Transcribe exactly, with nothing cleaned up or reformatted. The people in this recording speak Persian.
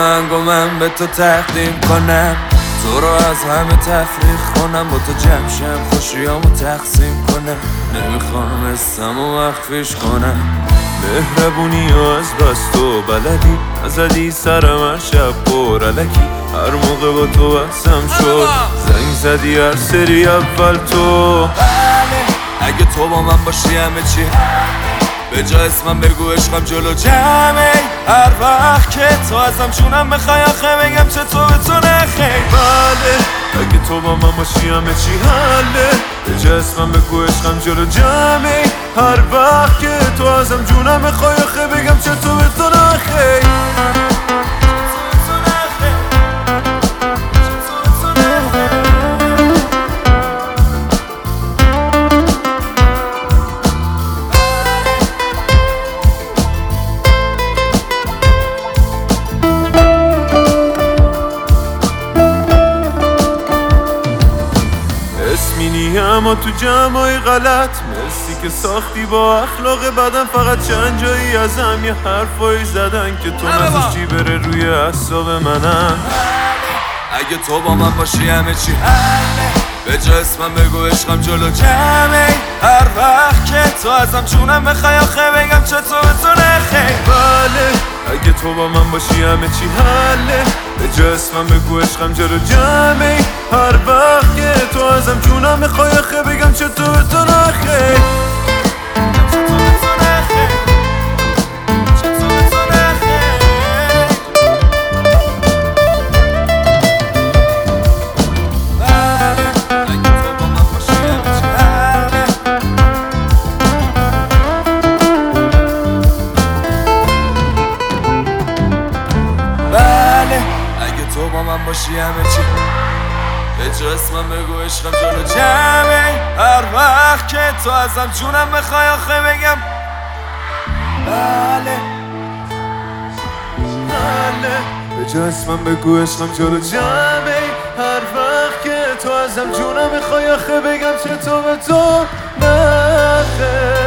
آهنگ و من به تو تقدیم کنم، تو رو از همه تفریق کنم، با تو جمشم خوشیامو تقسیم کنم. نمیخوام اسم و مخفیش کنم، مهربونی و از بس تو بلدی، نزدی سرم هر شب پر علکی، هر موقع با تو بحثم شد زنگ زدی هر سری اول تو. بله اگه تو با من باشی همه چی، به جا اسمم بگو عشقم جلو جمعه، هر وقت که تو ازم جونم بخوای آخه بگم چطور به تو نخیر. بله اگه تو با من باشی همه چی حله، به جا اسمم بگو عشقم جلو جمعه، هر وقت که تو ازم جونم بخوای آخه بگم چطور به تو نخیر. اسمینی اما تو جمعای غلط، مرسی که ساختی با اخلاق بدن، فقط چند جایی ازم یه حرفایی زدن که تو نذاشتی بره روی اعصاب منم. اگه تو با من باشی همه چی حله، به جا اسمم بگو عشقم جلو جمعه، هر وقت که تو ازم جونم بخوای آخه بگم چطور به تو نخیر. بله اگه تو با من باشی همه چی حله، به جا اسمم بگو عشقم جلو جمعه، هر وقت که تو ازم جونم بخوای آخه بگم چطور به تو نخیر. تو با من باشی همه چی، به جا اسمم بگو عشقم جلو جمعه، هر وقت که تو ازم جونم بخوای آخه بگم بله بله، به جا اسمم بگو عشقم جلو جمعه، هر وقت که تو ازم جونم بخوای آخه بگم چطور به تو نخیر.